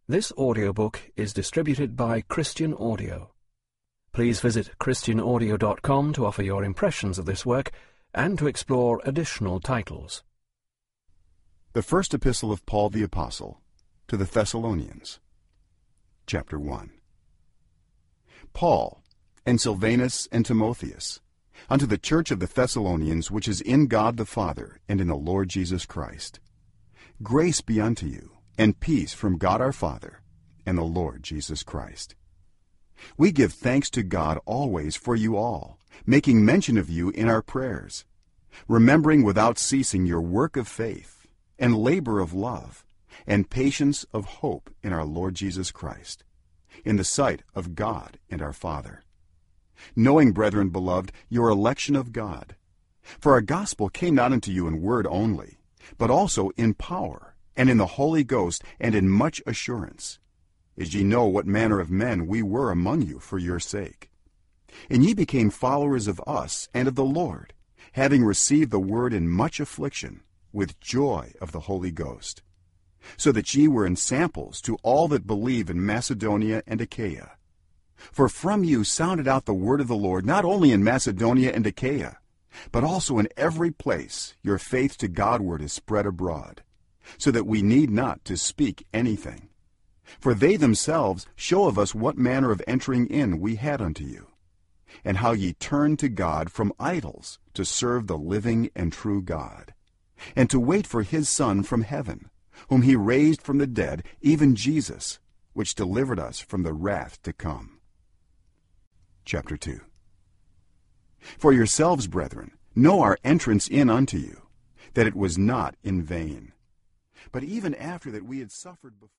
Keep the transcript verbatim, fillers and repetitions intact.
This audiobook is distributed by Christian Audio. Please visit christian audio dot com to offer your impressions of this work and to explore additional titles. The First Epistle of Paul the Apostle to the Thessalonians, Chapter one. Paul, and Silvanus and Timotheus, unto the church of the Thessalonians which is in God the Father and in the Lord Jesus Christ. Grace be unto you, and peace from God our Father and the Lord Jesus Christ. We give thanks to God always for you all, making mention of you in our prayers, remembering without ceasing your work of faith, and labor of love, and patience of hope in our Lord Jesus Christ, in the sight of God and our Father. Knowing, brethren beloved, your election of God. For our gospel came not unto you in word only, but also in power, and in the Holy Ghost, and in much assurance, as ye know what manner of men we were among you for your sake. And ye became followers of us and of the Lord, having received the word in much affliction, with joy of the Holy Ghost, so that ye were ensamples to all that believe in Macedonia and Achaia. For from you sounded out the word of the Lord, not only in Macedonia and Achaia, but also in every place your faith to Godward is spread abroad, so that we need not to speak anything. For they themselves show of us what manner of entering in we had unto you, and how ye turned to God from idols to serve the living and true God, and to wait for his Son from heaven, whom he raised from the dead, even Jesus, which delivered us from the wrath to come. Chapter two. For yourselves, brethren, know our entrance in unto you, that it was not in vain. But even after that we had suffered before,